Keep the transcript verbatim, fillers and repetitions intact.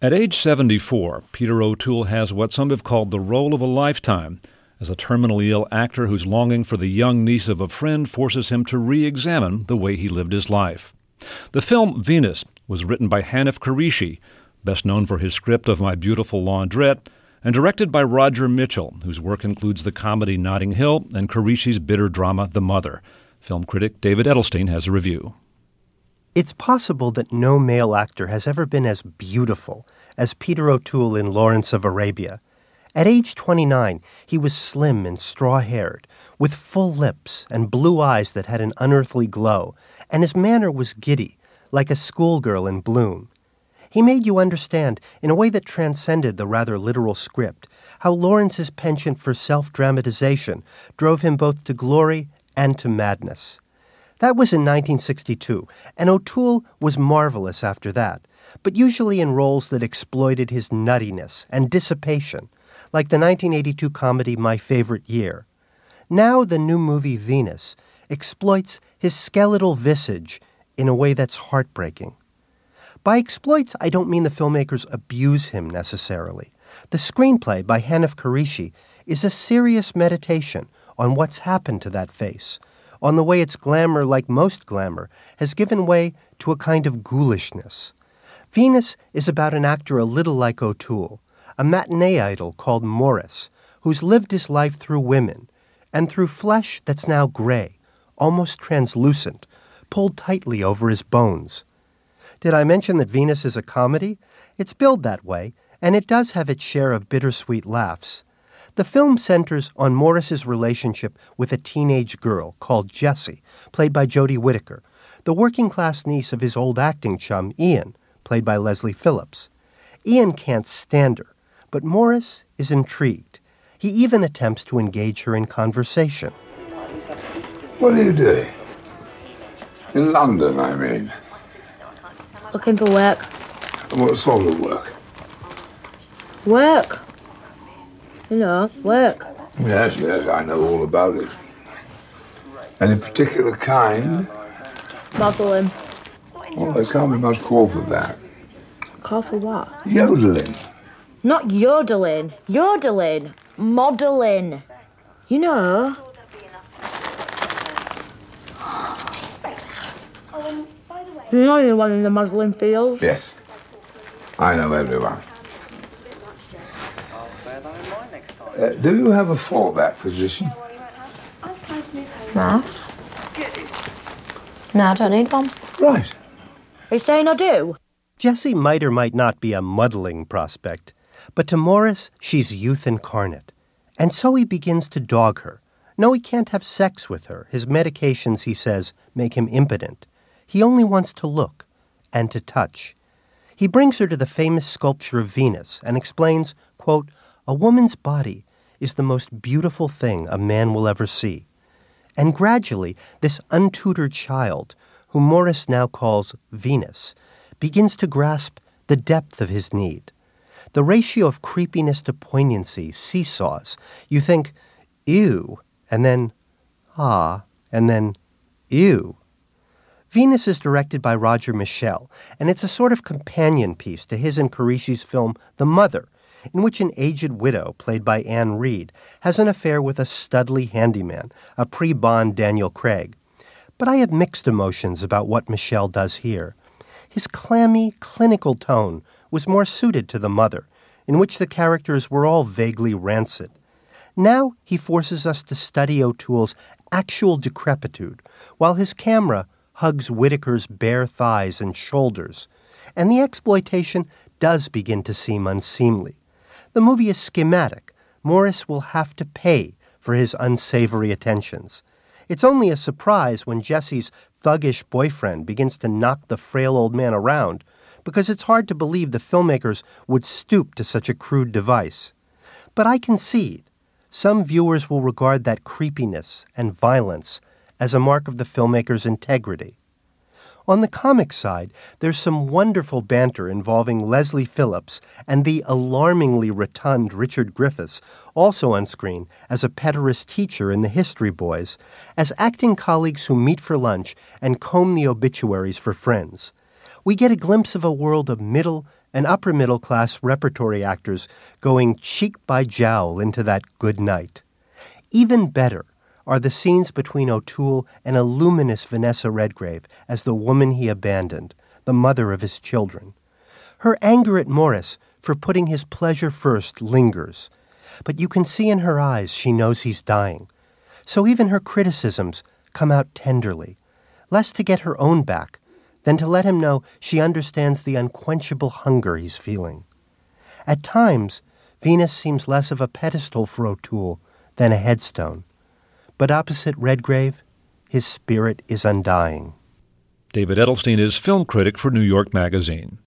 At age seventy-four, Peter O'Toole has what some have called the role of a lifetime, as a terminally ill actor whose longing for the young niece of a friend forces him to re-examine the way he lived his life. The film Venus was written by Hanif Kureishi, best known for his script of My Beautiful Laundrette, and directed by Roger Mitchell, whose work includes the comedy Notting Hill and Kureishi's bitter drama The Mother. Film critic David Edelstein has a review. It's possible that no male actor has ever been as beautiful as Peter O'Toole in Lawrence of Arabia. At age twenty-nine, he was slim and straw-haired, with full lips and blue eyes that had an unearthly glow, and his manner was giddy, like a schoolgirl in bloom. He made you understand, in a way that transcended the rather literal script, how Lawrence's penchant for self-dramatization drove him both to glory and to madness. That was in nineteen sixty-two, and O'Toole was marvelous after that, but usually in roles that exploited his nuttiness and dissipation, like the nineteen eighty-two comedy My Favorite Year. Now the new movie Venus exploits his skeletal visage in a way that's heartbreaking. By exploits, I don't mean the filmmakers abuse him necessarily. The screenplay by Hanif Kureishi is a serious meditation on what's happened to that face, on the way its glamour, like most glamour, has given way to a kind of ghoulishness. Venus is about an actor a little like O'Toole, a matinee idol called Morris, who's lived his life through women, and through flesh that's now gray, almost translucent, pulled tightly over his bones. Did I mention that Venus is a comedy? It's billed that way, and it does have its share of bittersweet laughs. The film centers on Morris's relationship with a teenage girl called Jessie, played by Jodie Whittaker, the working-class niece of his old acting chum, Ian, played by Leslie Phillips. Ian can't stand her, but Morris is intrigued. He even attempts to engage her in conversation. What are you doing? In London, I mean. Looking for work. And what sort of work? Work. You know, work. Yes, yes, I know all about it. Any particular kind? Modelling. Well, there can't be much call for that. Call for what? Yodeling. Not yodeling. Yodeling. Modelling. You know. You're not the one in the modelling field. Yes. I know everyone. Uh, do you have a fallback position? No. No, I don't need one. Right. Are you saying I do? Jessie might or might not be a muddling prospect, but to Morris, she's youth incarnate. And so he begins to dog her. No, he can't have sex with her. His medications, he says, make him impotent. He only wants to look and to touch. He brings her to the famous sculpture of Venus and explains, quote, "A woman's body is the most beautiful thing a man will ever see." And gradually, this untutored child, whom Morris now calls Venus, begins to grasp the depth of his need. The ratio of creepiness to poignancy seesaws. You think, ew, and then, ah, and then, ew. Venus is directed by Roger Michell, and it's a sort of companion piece to his and Kureishi's film The Mother, in which an aged widow, played by Anne Reid, has an affair with a studly handyman, a pre-Bond Daniel Craig. But I have mixed emotions about what Michell does here. His clammy, clinical tone was more suited to The Mother, in which the characters were all vaguely rancid. Now he forces us to study O'Toole's actual decrepitude, while his camera hugs Whittaker's bare thighs and shoulders, and the exploitation does begin to seem unseemly. The movie is schematic. Morris will have to pay for his unsavory attentions. It's only a surprise when Jessie's thuggish boyfriend begins to knock the frail old man around, because it's hard to believe the filmmakers would stoop to such a crude device. But I concede, some viewers will regard that creepiness and violence as a mark of the filmmaker's integrity. On the comic side, there's some wonderful banter involving Leslie Phillips and the alarmingly rotund Richard Griffiths, also on screen as a pederast teacher in The History Boys, as acting colleagues who meet for lunch and comb the obituaries for friends. We get a glimpse of a world of middle and upper-middle-class repertory actors going cheek by jowl into that good night. Even better are the scenes between O'Toole and a luminous Vanessa Redgrave as the woman he abandoned, the mother of his children. Her anger at Morris for putting his pleasure first lingers, but you can see in her eyes she knows he's dying. So even her criticisms come out tenderly, less to get her own back than to let him know she understands the unquenchable hunger he's feeling. At times, Venus seems less of a pedestal for O'Toole than a headstone. But opposite Redgrave, his spirit is undying. David Edelstein is film critic for New York Magazine.